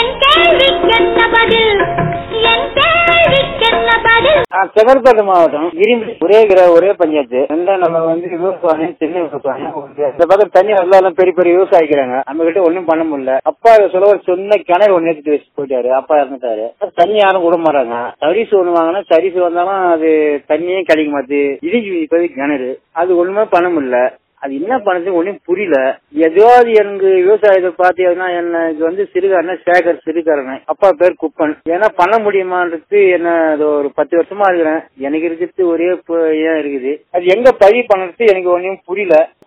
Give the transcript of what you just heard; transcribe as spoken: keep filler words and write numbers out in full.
செங்கல்பட்டு மாவட்டம் இரும்பி ஒரே ஒரே பஞ்சாயத்து நம்ம வந்து விவசாயம் தென்னை விவசாயம் இந்த பக்கம் தண்ணி எல்லாம் பெரிய பெரிய விவசாயிக்கிறாங்க. நம்ம கிட்ட ஒண்ணும் பண்ண முடியல. அப்பா சொல்ல ஒரு சொன்ன கிணறு ஒண்ணு எடுத்து வச்சு போயிட்டாரு. அப்பா இறந்துட்டாரு. தண்ணி யாரும் விட மாட்டாங்க. சர்வீஸ் ஒண்ணு வாங்கினா சர்வீஸ் வந்தாலும் அது தண்ணியே கிடைக்க மாட்டேது. இடிஞ்சு இப்போதைக்கு கிணறு அது ஒண்ணுமே பண்ண முடியல. அது என்ன பண்ணது ஒன்னும் புரியல. எதாவது எனக்கு விவசாயத்தை பாத்தீங்கன்னா என்ன இது வந்து சிறுகாரன சேகர் சிறுகாரன அப்பா பேர் குப்பன். ஏன்னா பண்ண முடியுமான்றது என்ன ஒரு பத்து வருஷமா இருக்கிறேன். எனக்கு இருக்கிறது ஒரே ஏன் இருக்குது. அது எங்க பதிவு பண்றது எனக்கு ஒன்னும் புரியல.